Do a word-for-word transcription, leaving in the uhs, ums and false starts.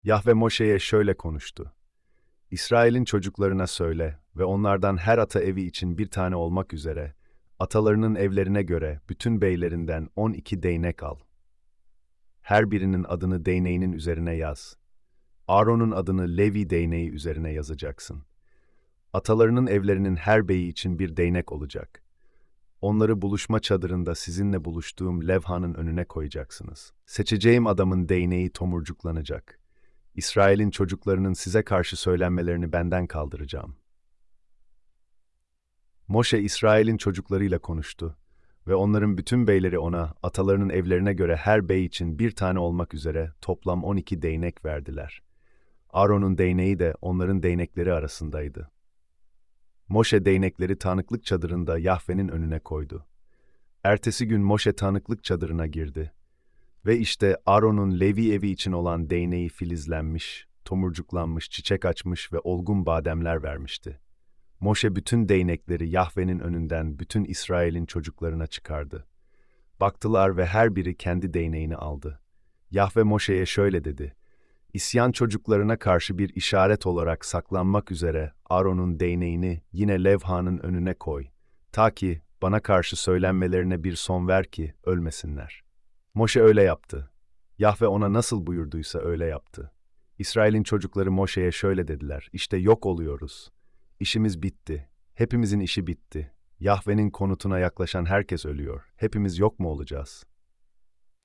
Yahve Moşe'ye şöyle konuştu. İsrail'in çocuklarına söyle ve onlardan her ata evi için bir tane olmak üzere, atalarının evlerine göre bütün beylerinden on iki değnek al. Her birinin adını değneğinin üzerine yaz. Aaron'un adını Levi değneği üzerine yazacaksın. Atalarının evlerinin her beyi için bir değnek olacak. Onları buluşma çadırında sizinle buluştuğum levhanın önüne koyacaksınız. Seçeceğim adamın değneği tomurcuklanacak. İsrail'in çocuklarının size karşı söylenmelerini benden kaldıracağım. Moşe İsrail'in çocuklarıyla konuştu ve onların bütün beyleri ona, atalarının evlerine göre her bey için bir tane olmak üzere toplam on iki değnek verdiler. Aaron'un değneği de onların değnekleri arasındaydı. Moşe değnekleri tanıklık çadırında Yahve'nin önüne koydu. Ertesi gün Moşe tanıklık çadırına girdi. Ve işte Aaron'un Levi evi için olan değneği filizlenmiş, tomurcuklanmış, çiçek açmış ve olgun bademler vermişti. Moşe bütün değnekleri Yahve'nin önünden bütün İsrail'in çocuklarına çıkardı. Baktılar ve her biri kendi değneğini aldı. Yahve Moşe'ye şöyle dedi: İsyan çocuklarına karşı bir işaret olarak saklanmak üzere Aaron'un değneğini yine levhanın önüne koy. Ta ki bana karşı söylenmelerine bir son ver ki ölmesinler. Moşe öyle yaptı. Yahve ona nasıl buyurduysa öyle yaptı. İsrail'in çocukları Moşe'ye şöyle dediler: İşte yok oluyoruz. İşimiz bitti. Hepimizin işi bitti. Yahve'nin konutuna yaklaşan herkes ölüyor. Hepimiz yok mu olacağız?